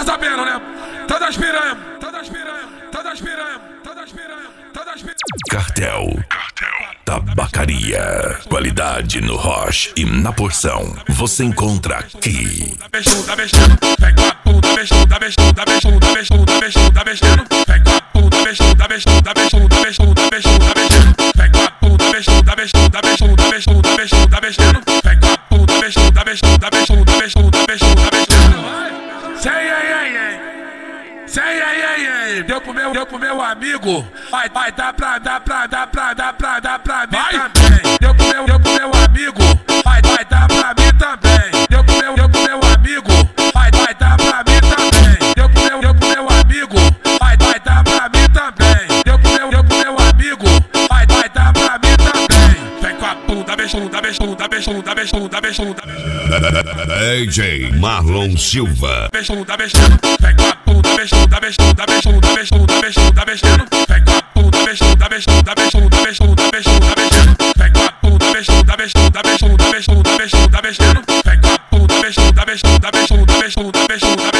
Tá sabendo, né? Todas piranha, todas piranha, todas piranha, todas piranha, todas piranha. Cartel Tabacaria. Qualidade no Roche e na porção. Você encontra aqui. Tá mexendo, vem com a puta, mexendo, tá mexendo, tá mexendo, tá mexendo, tá mexendo, tá mexendo, vem com a puta, mexendo, tá mexendo, tá mexendo, tá mexendo, tá mexendo, tá mexendo, vem com a puta, mexendo, tá mexendo, tá mexendo, tá mexendo, tá mexendo, tá mexendo, vem com a puta, mexendo, tá mexendo, tá mexendo, tá mexendo, tá mexendo, tá mexendo. Sei, sei, deu pro meu amigo, vai dar pra mim também. Deu pro meu amigo, vai dar pra mim também. Deu pro meu amigo, vai dar pra mim também. Deu pro meu amigo, vai dar pra mim também. Deu pro meu amigo, vai dar pra mim também. Vem com a bunda, bunda, bunda, bunda, bunda, bunda. DJ Marlon Silva. Bunda, vem com a bunda, bunda, bunda, bunda, bunda, bunda, mexendo. Vem com a bunda, bunda, bunda, bunda, bunda, bunda, mexendo. Vem com a bunda, bunda, bunda, bunda, bunda, mexendo. Vem com a bunda, bunda, bunda, bunda, bunda, bunda, mexendo.